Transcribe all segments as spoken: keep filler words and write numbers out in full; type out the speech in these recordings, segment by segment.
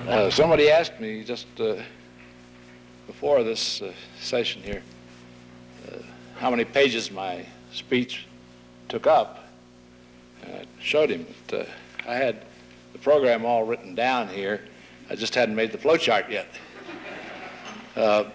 Uh, somebody asked me just uh, before this uh, session here uh, how many pages my speech took up. And I showed him that uh, I had the program all written down here. I just hadn't made the flow chart yet. Uh,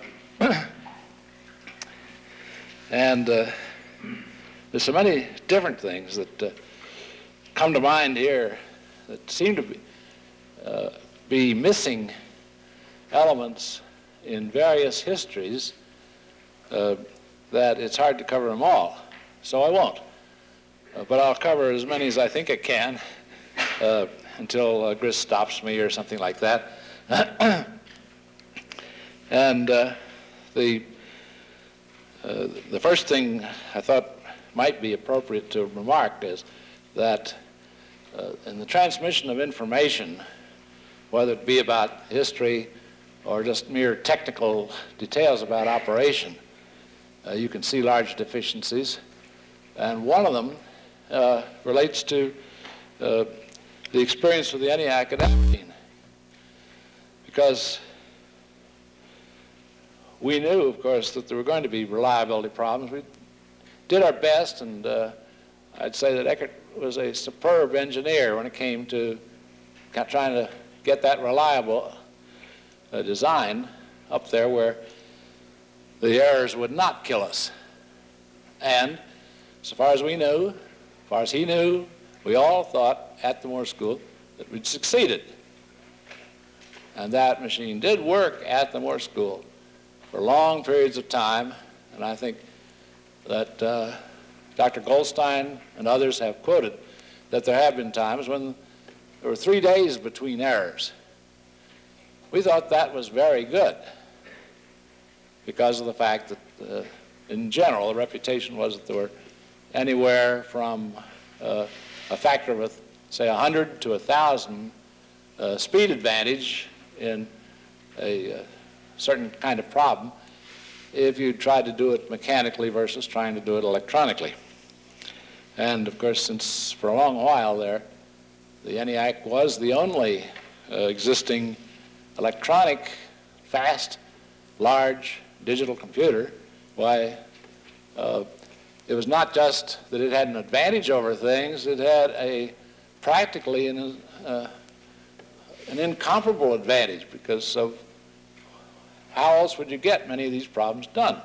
and uh, there's so many different things that uh, come to mind here that seem to be uh, be missing elements in various histories uh, that it's hard to cover them all. So I won't. Uh, but I'll cover as many as I think I can uh, until uh, Gris stops me or something like that. and uh, the, uh, the first thing I thought might be appropriate to remark is that uh, in the transmission of information, whether it be about history or just mere technical details about operation, uh, you can see large deficiencies. And one of them uh, relates to uh, the experience with the ENIAC at Aberdeen. Because we knew, of course, that there were going to be reliability problems. We did our best, and uh, I'd say that Eckert was a superb engineer when it came to trying to get that reliable uh, design up there where the errors would not kill us. And so far as we knew, as far as he knew, we all thought at the Moore School that we'd succeeded. And that machine did work at the Moore School for long periods of time, and I think that uh, Doctor Goldstein and others have quoted that there have been times when there were three days between errors. We thought that was very good because of the fact that, uh, in general, the reputation was that there were anywhere from uh, a factor of, a, say, one hundred to one thousand uh, speed advantage in a uh, certain kind of problem if you tried to do it mechanically versus trying to do it electronically. And, of course, since for a long while there, the ENIAC was the only uh, existing electronic, fast, large digital computer. Why, uh, it was not just that it had an advantage over things, it had a practically an, uh, an incomparable advantage because of how else would you get many of these problems done?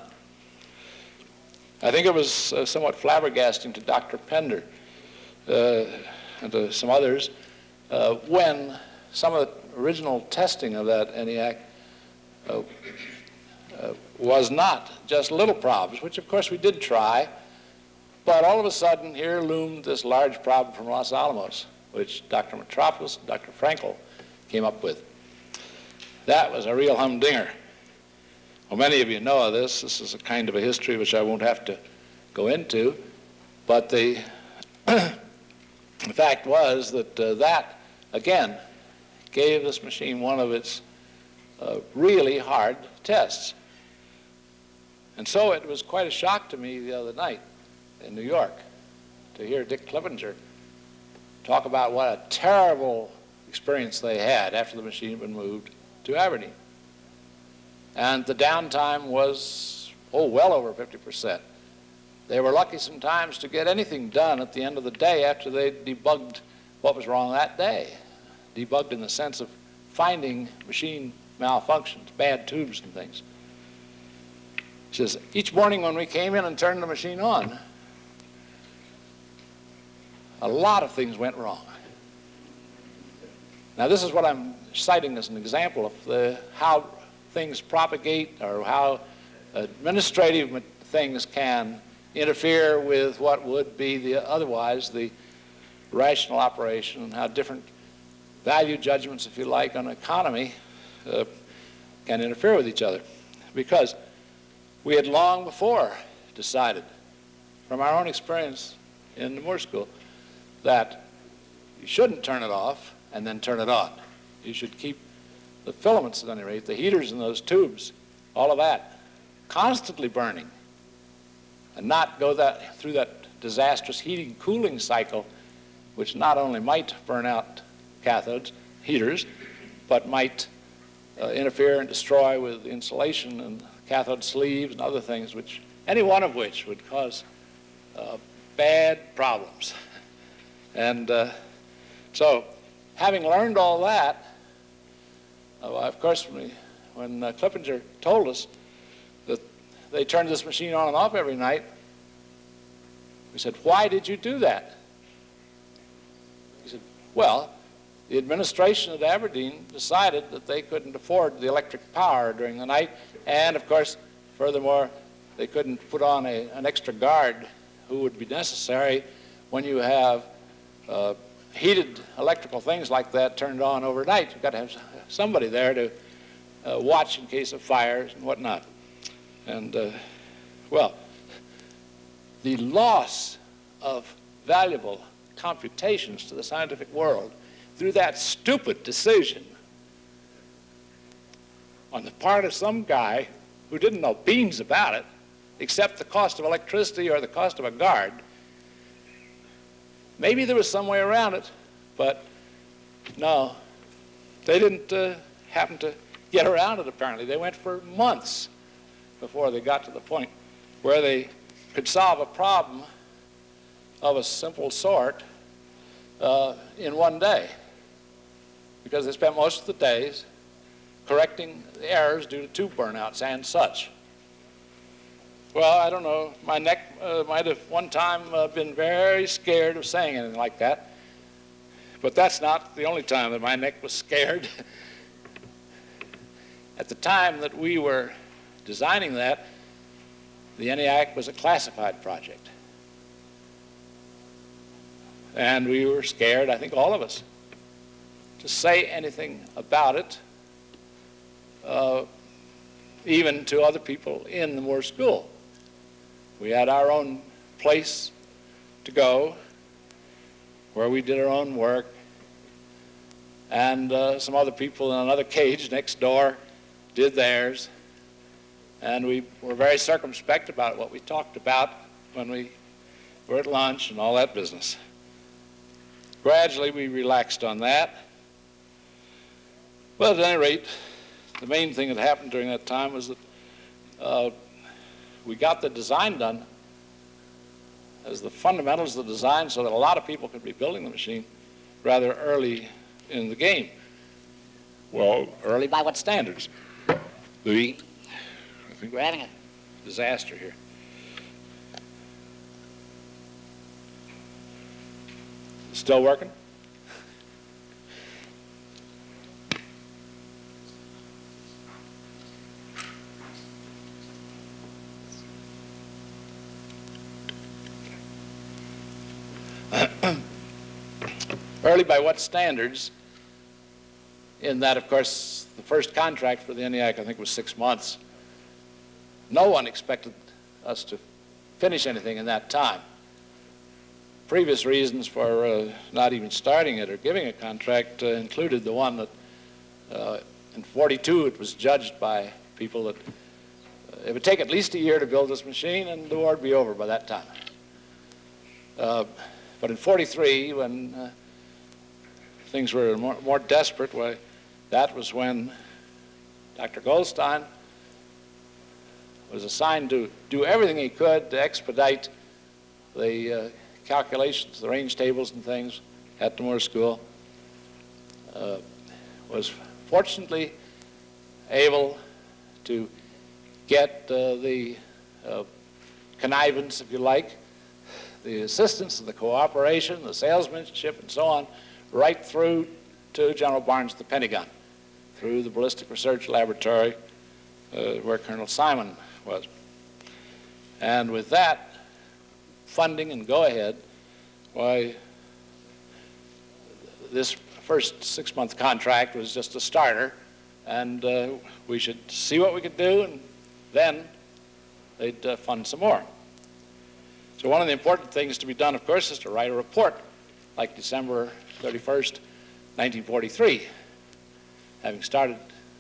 I think it was uh, somewhat flabbergasting to Doctor Pender uh, and to some others uh, when some of the original testing of that ENIAC uh, uh, was not just little problems, which of course we did try, but all of a sudden here loomed this large problem from Los Alamos, which Doctor Metropolis and Doctor Frankel came up with. That was a real humdinger. Well, many of you know of this. This is a kind of a history which I won't have to go into, but the, the fact was that uh, that, again, gave this machine one of its uh, really hard tests. And so it was quite a shock to me the other night in New York to hear Dick Clevenger talk about what a terrible experience they had after the machine had been moved to Aberdeen. And the downtime was, oh, well over fifty percent. They were lucky sometimes to get anything done at the end of the day after they debugged what was wrong that day. Debugged in the sense of finding machine malfunctions, bad tubes and things. He says, each morning when we came in and turned the machine on, a lot of things went wrong. Now this is what I'm citing as an example of the, how things propagate or how administrative things can interfere with what would be the otherwise the rational operation, and how different value judgments, if you like, on economy uh, can interfere with each other. Because we had long before decided, from our own experience in the Moore School, that you shouldn't turn it off and then turn it on. You should keep the filaments, at any rate, the heaters in those tubes, all of that, constantly burning, and not go that, through that disastrous heating cooling cycle, which not only might burn out cathodes, heaters, but might uh, interfere and destroy with insulation and cathode sleeves and other things, which any one of which would cause uh, bad problems. And uh, so, having learned all that, uh, of course, when, we, when uh, Clippinger told us that they turned this machine on and off every night, we said, "Why did you do that?" He said, "Well, the administration at Aberdeen decided that they couldn't afford the electric power during the night, and of course, furthermore, they couldn't put on a, an extra guard who would be necessary when you have uh, heated electrical things like that turned on overnight. You've got to have somebody there to uh, watch in case of fires and whatnot." And, uh, well, the loss of valuable computations to the scientific world through that stupid decision on the part of some guy who didn't know beans about it, except the cost of electricity or the cost of a guard. Maybe there was some way around it, but no, they didn't uh, happen to get around it, apparently. They went for months before they got to the point where they could solve a problem of a simple sort uh, in one day, because they spent most of the days correcting the errors due to tube burnouts and such. Well, I don't know, my neck uh, might have one time uh, been very scared of saying anything like that, but that's not the only time that my neck was scared. At the time that we were designing that, the ENIAC was a classified project. And we were scared, I think all of us, to say anything about it, uh, even to other people in the Moore School. We had our own place to go where we did our own work, and uh, some other people in another cage next door did theirs, and we were very circumspect about what we talked about when we were at lunch and all that business. Gradually we relaxed on that, but at any rate, the main thing that happened during that time was that uh, we got the design done as the fundamentals of the design so that a lot of people could be building the machine rather early in the game. Well, early by what standards? Louis, I think we're having a disaster here. Still working? Early by what standards? In that, of course, the first contract for the ENIAC, I think, was six months. No one expected us to finish anything in that time. Previous reasons for uh, not even starting it or giving a contract uh, included the one that uh, in forty-two it was judged by people that uh, it would take at least a year to build this machine and the war would be over by that time. Uh, but in forty-three, when uh, things were more, more desperate, why, that was when Doctor Goldstein was assigned to do everything he could to expedite the uh, calculations, the range tables and things at the Moore School. Uh, was fortunately able to get uh, the uh, connivance, if you like, the assistance and the cooperation, the salesmanship and so on, right through to General Barnes at the Pentagon, through the Ballistic Research Laboratory uh, where Colonel Simon was. And with that funding and go-ahead, why, this first six-month contract was just a starter, and uh, we should see what we could do, and then they'd uh, fund some more. So one of the important things to be done, of course, is to write a report, like December thirty-first, nineteen forty-three, having started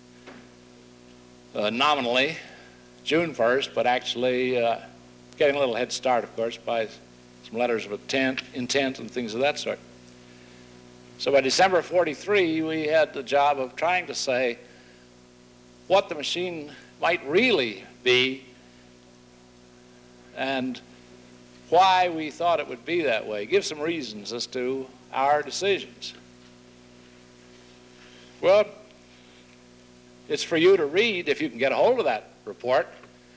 uh, nominally June first, but actually uh, getting a little head start, of course, by some letters of intent, intent and things of that sort. So by December of forty-three, we had the job of trying to say what the machine might really be and why we thought it would be that way. Give some reasons as to our decisions. Well, it's for you to read if you can get a hold of that report.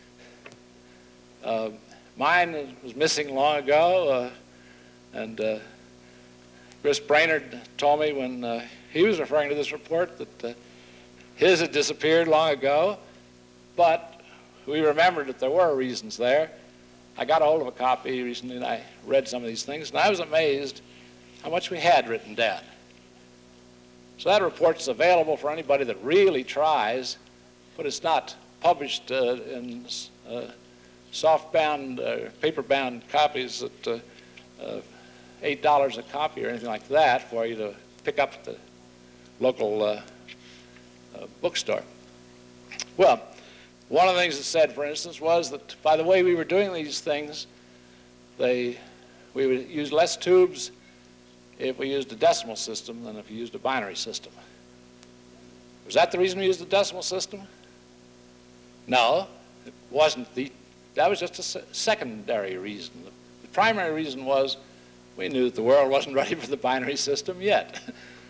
Uh, mine was missing long ago, uh, and uh, Chris Brainerd told me when uh, he was referring to this report that uh, his had disappeared long ago, but we remembered that there were reasons there. I got a hold of a copy recently, and I read some of these things, and I was amazed how much we had written down. So that report's available for anybody that really tries, but it's not published uh, in uh, soft-bound, uh, paper-bound copies at uh, uh, eight dollars a copy or anything like that for you to pick up at the local uh, uh, bookstore. Well, one of the things it said, for instance, was that by the way we were doing these things, they, we would use less tubes if we used a decimal system than if you used a binary system. Was that the reason we used the decimal system? No, it wasn't. The, that was just a se secondary reason. The, the primary reason was we knew that the world wasn't ready for the binary system yet.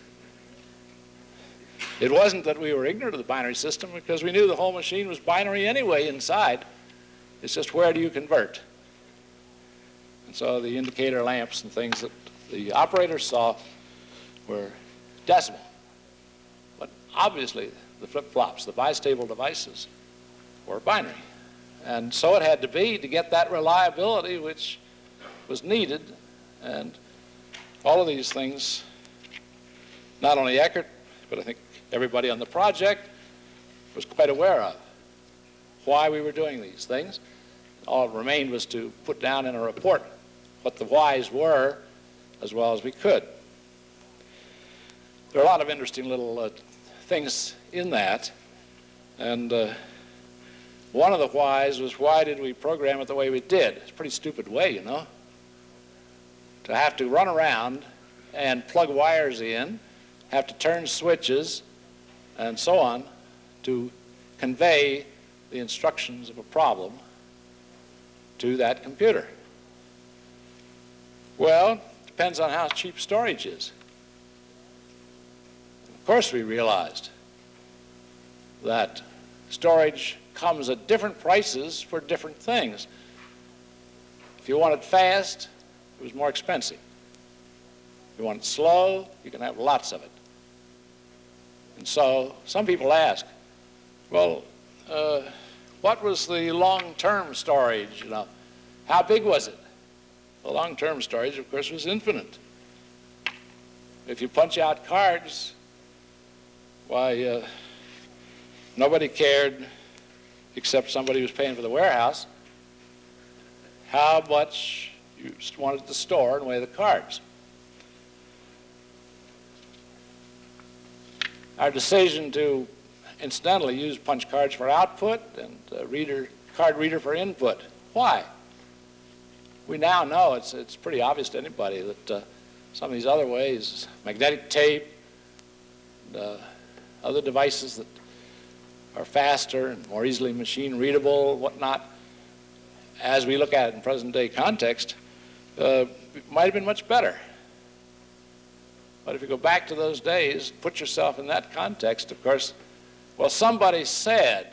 It wasn't that we were ignorant of the binary system, because we knew the whole machine was binary anyway inside. It's just where do you convert? And so the indicator lamps and things that the operators saw were decimal. But obviously the flip-flops, the bistable devices, were binary. And so it had to be to get that reliability which was needed. And all of these things, not only Eckert, but I think everybody on the project was quite aware of why we were doing these things. All it remained was to put down in a report what the whys were as well as we could. There are a lot of interesting little uh, things in that, and uh, one of the whys was, why did we program it the way we did? It's a pretty stupid way, you know, to have to run around and plug wires in, have to turn switches, and so on, to convey the instructions of a problem to that computer. Well, depends on how cheap storage is. Of course, we realized that storage comes at different prices for different things. If you want it fast, it was more expensive. If you want it slow, you can have lots of it. And so some people ask, well, uh, what was the long-term storage? You know, how big was it? The long-term storage, of course, was infinite. If you punch out cards, why, uh, nobody cared, except somebody who was paying for the warehouse, how much you wanted to store and weigh the cards. Our decision to incidentally use punch cards for output and uh, reader, card reader for input. Why? We now know, it's, it's pretty obvious to anybody, that uh, some of these other ways, magnetic tape, and, uh, other devices that are faster and more easily machine readable, whatnot, as we look at it in present day context, uh, might have been much better. But if you go back to those days, put yourself in that context, of course, well, somebody said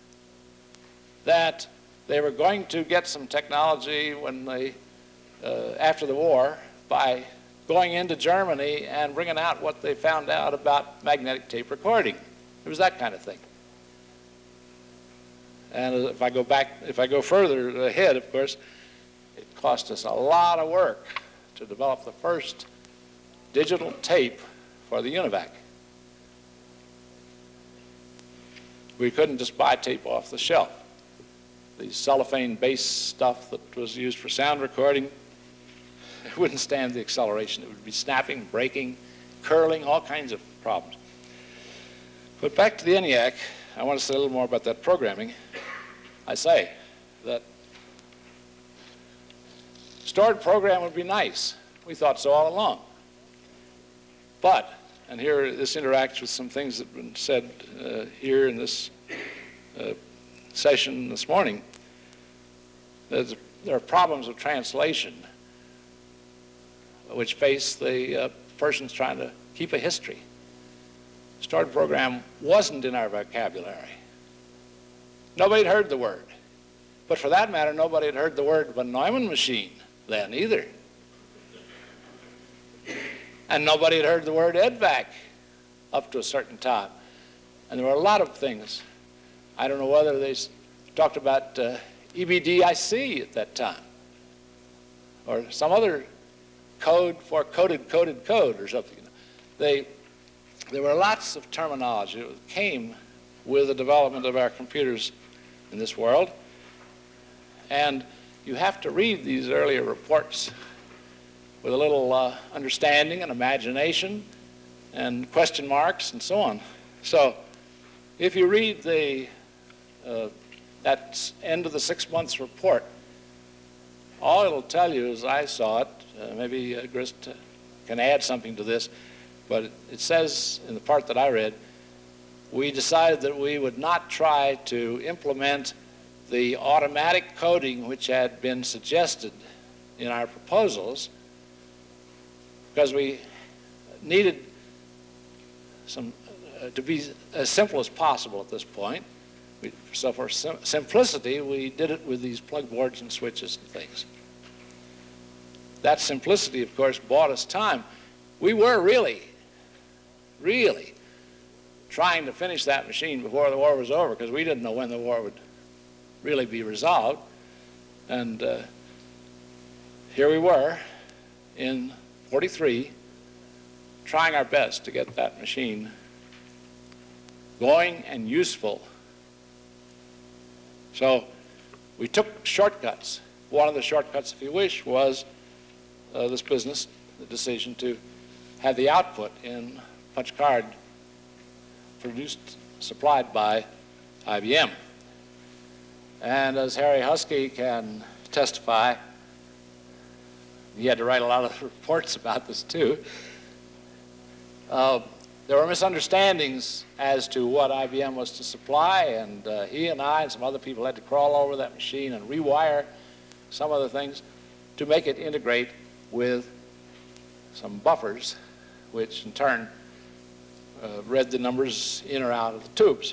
that they were going to get some technology when they, uh, after the war, by going into Germany and bringing out what they found out about magnetic tape recording. It was that kind of thing. And if I go back, if I go further ahead, of course, it cost us a lot of work to develop the first digital tape for the UNIVAC. We couldn't just buy tape off the shelf. The cellophane-based stuff that was used for sound recording, it wouldn't stand the acceleration. It would be snapping, breaking, curling, all kinds of problems. But back to the ENIAC, I want to say a little more about that programming. I say that stored program would be nice. We thought so all along. But, and here this interacts with some things that have been said uh, here in this uh, session this morning. There's, there are problems of translation which face the uh, persons trying to keep a history. Stored program wasn't in our vocabulary. Nobody had heard the word. But for that matter, nobody had heard the word von Neumann machine then either. And nobody had heard the word E D V A C up to a certain time. And there were a lot of things. I don't know whether they talked about uh, E B D I C at that time, or some other code for coded, coded code or something. They, there were lots of terminology that came with the development of our computers in this world. And you have to read these earlier reports with a little uh, understanding and imagination and question marks and so on. So if you read the, uh, that end of the six months report, all it'll tell you, as I saw it, uh, maybe uh, Grist uh, can add something to this, but it, it says in the part that I read, we decided that we would not try to implement the automatic coding which had been suggested in our proposals, because we needed some uh, to be as simple as possible at this point. We, so for sim simplicity, we did it with these plug boards and switches and things. That simplicity, of course, bought us time. We were really, really trying to finish that machine before the war was over, because we didn't know when the war would really be resolved. And uh, here we were in forty-three, trying our best to get that machine going and useful. So we took shortcuts. One of the shortcuts, if you wish, was uh, this business, the decision to have the output in punch card produced, supplied by I B M. And as Harry Husky can testify, he had to write a lot of reports about this too. Uh, there were misunderstandings as to what I B M was to supply, and uh, he and I and some other people had to crawl over that machine and rewire some other things to make it integrate with some buffers, which in turn uh, read the numbers in or out of the tubes.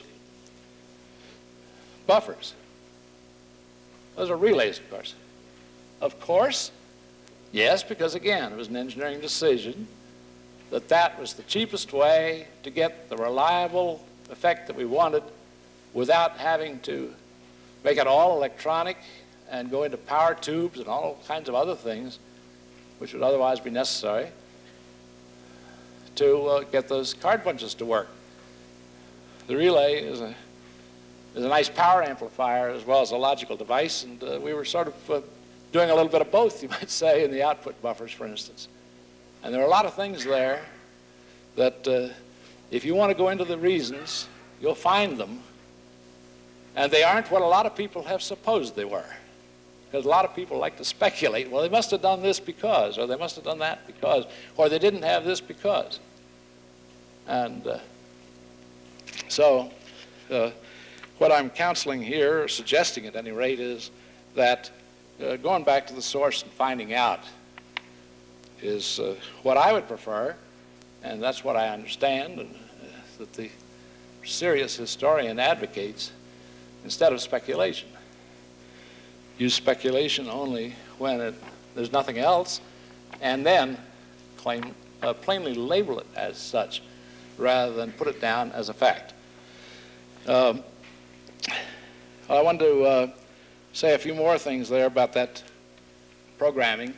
Buffers. Those are relays, of course. Of course, yes, because again, it was an engineering decision that that was the cheapest way to get the reliable effect that we wanted without having to make it all electronic and go into power tubes and all kinds of other things which would otherwise be necessary to uh, get those card punches to work. The relay is a, is a nice power amplifier as well as a logical device, and uh, we were sort of uh, doing a little bit of both, you might say, in the output buffers, for instance. And there are a lot of things there that uh, if you want to go into the reasons, you'll find them. And they aren't what a lot of people have supposed they were. Because a lot of people like to speculate, well, they must have done this because, or they must have done that because, or they didn't have this because. And uh, so uh, what I'm counseling here, or suggesting at any rate, is that uh, going back to the source and finding out is uh, what I would prefer, and that's what I understand, and uh, that the serious historian advocates, instead of speculation. Use speculation only when it, there's nothing else, and then claim, uh, plainly label it as such, rather than put it down as a fact. Um, I wanted to uh, say a few more things there about that programming.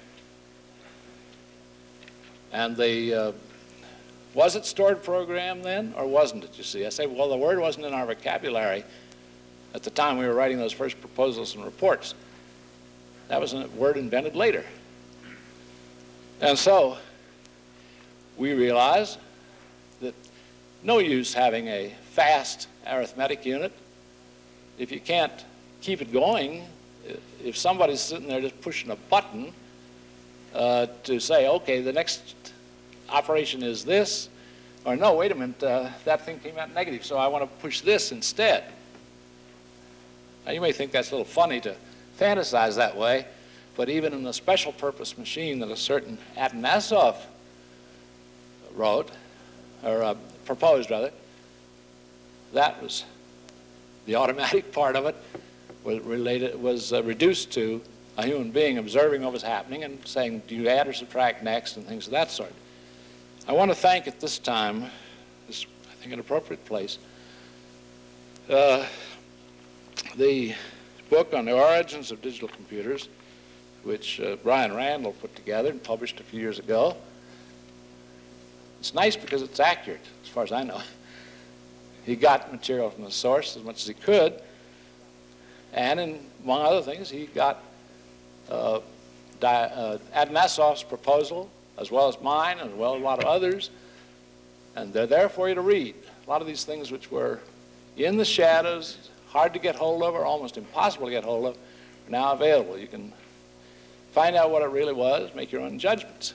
And the, uh, was it stored program then, or wasn't it, you see? I say, well, the word wasn't in our vocabulary at the time we were writing those first proposals and reports. That was a word invented later. And so we realized that no use having a fast arithmetic unit if you can't keep it going. If somebody's sitting there just pushing a button uh, to say, okay, the next operation is this, or no, wait a minute, uh, that thing came out negative, so I want to push this instead. Now, you may think that's a little funny to fantasize that way, but even in the special purpose machine that a certain Atanasov wrote, or uh, proposed rather, that was the automatic part of it was related was uh, reduced to a human being observing what was happening and saying, do you add or subtract next, and things of that sort. I want to thank at this time, this I think an appropriate place, uh, the book on the origins of digital computers, which uh, Brian Randall put together and published a few years ago. It's nice because it's accurate, as far as I know. He got material from the source as much as he could, and in, among other things, he got uh, uh, Atanasov's proposal, as well as mine, as well as a lot of others, and they're there for you to read. A lot of these things which were in the shadows, hard to get hold of, or almost impossible to get hold of, are now available. You can find out what it really was, make your own judgments.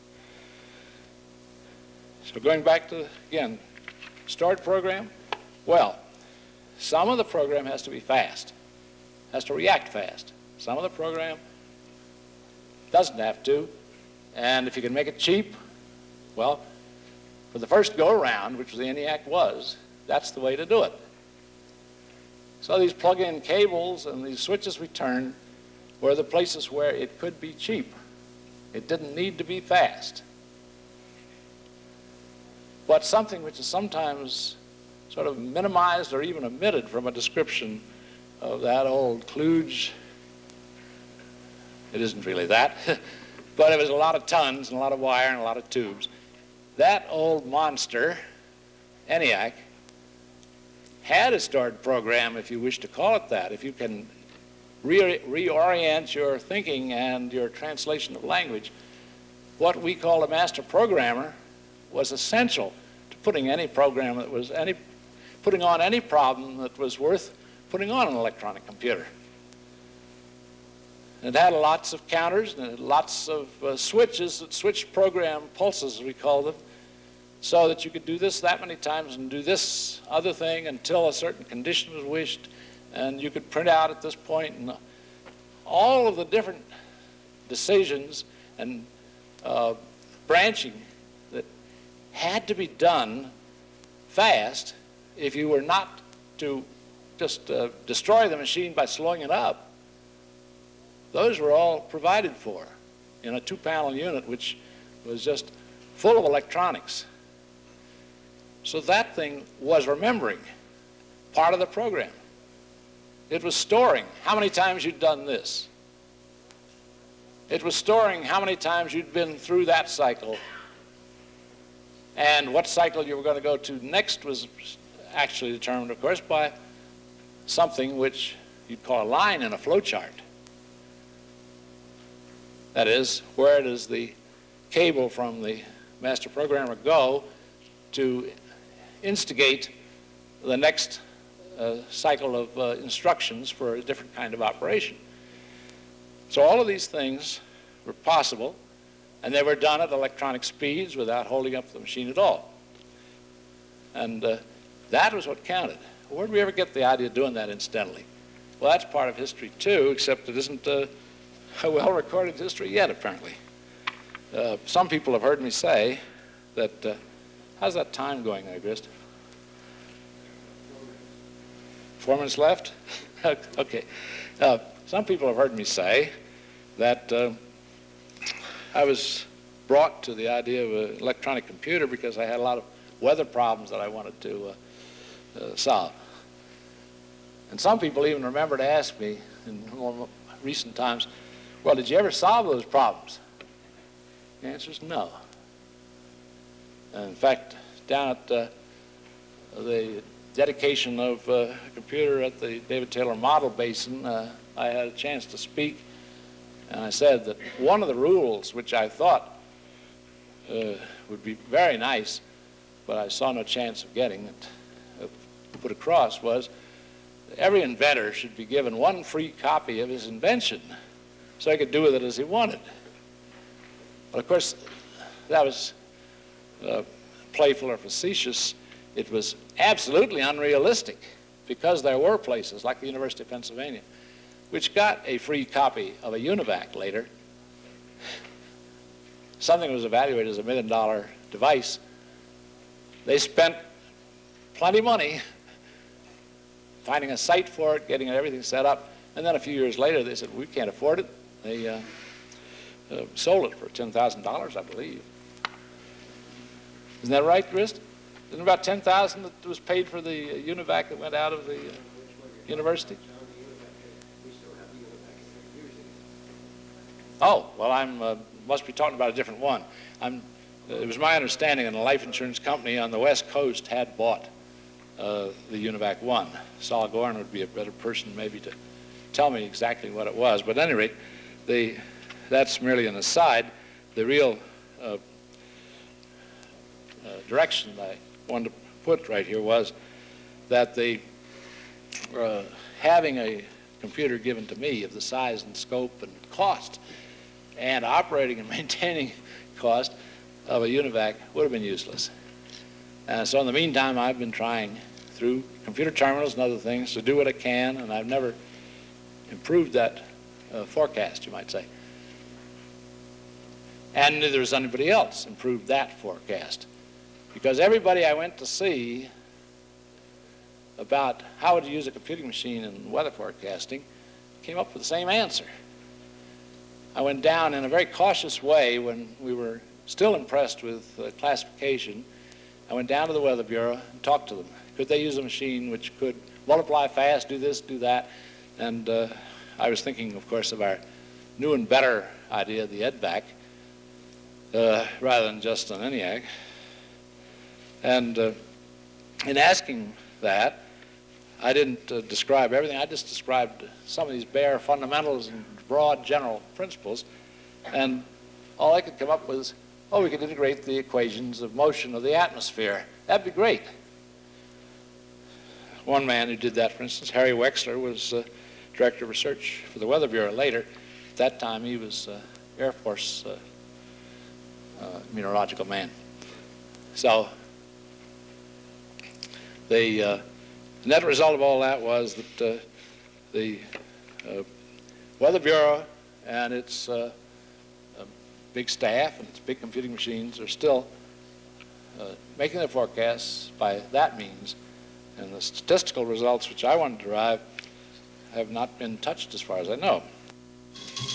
So going back to, again, stored program, well, some of the program has to be fast, has to react fast. Some of the program doesn't have to, and if you can make it cheap, well, for the first go-around, which the ENIAC was, that's the way to do it. So these plug-in cables and these switches we turned were the places where it could be cheap. It didn't need to be fast. But something which is sometimes sort of minimized or even omitted from a description of that old kludge. It isn't really that, but it was a lot of tons and a lot of wire and a lot of tubes. That old monster, ENIAC, had a stored program, if you wish to call it that. If you can re reorient your thinking and your translation of language, what we call a master programmer was essential to putting any program that was any, putting on any problem that was worth putting on an electronic computer. It had lots of counters and it had lots of uh, switches that switched program pulses, as we called them, so that you could do this that many times and do this other thing until a certain condition was wished, and you could print out at this point, and all of the different decisions and uh, branching that had to be done fast if you were not to just uh, destroy the machine by slowing it up. Those were all provided for in a two-panel unit which was just full of electronics. So that thing was remembering part of the program. It was storing how many times you'd done this. It was storing how many times you'd been through that cycle, and what cycle you were going to go to next was actually determined, of course, by something which you'd call a line in a flow chart. That is, where does the cable from the master programmer go to instigate the next uh, cycle of uh, instructions for a different kind of operation. So all of these things were possible, and they were done at electronic speeds without holding up the machine at all. And uh, that was what counted. Where did we ever get the idea of doing that incidentally? Well, that's part of history too, except it isn't uh, a well-recorded history yet, apparently. Uh, some people have heard me say that, uh, how's that time going there, Grist? Four minutes left? Okay. Uh, some people have heard me say that uh, I was brought to the idea of an electronic computer because I had a lot of weather problems that I wanted to uh, uh, solve. And some people even remember to ask me in more recent times, well, did you ever solve those problems? The answer is no. And in fact, down at uh, the dedication of uh, a computer at the David Taylor Model Basin, uh, I had a chance to speak, and I said that one of the rules which I thought uh, would be very nice, but I saw no chance of getting it uh, put across, was every inventor should be given one free copy of his invention so he could do with it as he wanted. But of course, that was uh, playful or facetious, it was absolutely unrealistic, because there were places like the University of Pennsylvania which got a free copy of a UNIVAC later, something that was evaluated as a million dollar device. They spent plenty of money finding a site for it, getting everything set up, and then a few years later they said, we can't afford it. They uh, uh, sold it for ten thousand dollars, I believe. Isn't that right, Chris? Isn't it about ten thousand dollars that was paid for the uh, UNIVAC that went out of the uh, university? Oh, well, I'm uh, must be talking about a different one. I'm, uh, it was my understanding that a life insurance company on the West Coast had bought uh, the UNIVAC one. Sol Gorin would be a better person maybe to tell me exactly what it was. But at any rate, the, that's merely an aside. The real uh, uh, direction I wanted to put right here was that the uh, having a computer given to me of the size and scope and cost and operating and maintaining cost of a UNIVAC would have been useless. Uh, so in the meantime, I've been trying through computer terminals and other things to do what I can, and I've never improved that uh, forecast, you might say. And neither has anybody else improved that forecast. Because everybody I went to see about how to use a computing machine in weather forecasting came up with the same answer. I went down in a very cautious way when we were still impressed with uh, classification. I went down to the Weather Bureau and talked to them. Could they use a machine which could multiply fast, do this, do that? And uh, I was thinking, of course, of our new and better idea, the EDVAC, uh, rather than just an ENIAC. And uh, in asking that, I didn't uh, describe everything. I just described some of these bare fundamentals and broad general principles. And all I could come up with is, oh, we could integrate the equations of motion of the atmosphere. That'd be great. One man who did that, for instance, Harry Wexler, was uh, director of research for the Weather Bureau later. At that time, he was uh, Air Force uh, uh, meteorological man. So the uh, net result of all that was that uh, the uh, Weather Bureau and its uh, uh, big staff and its big computing machines are still uh, making their forecasts by that means. And the statistical results which I want to derive have not been touched as far as I know.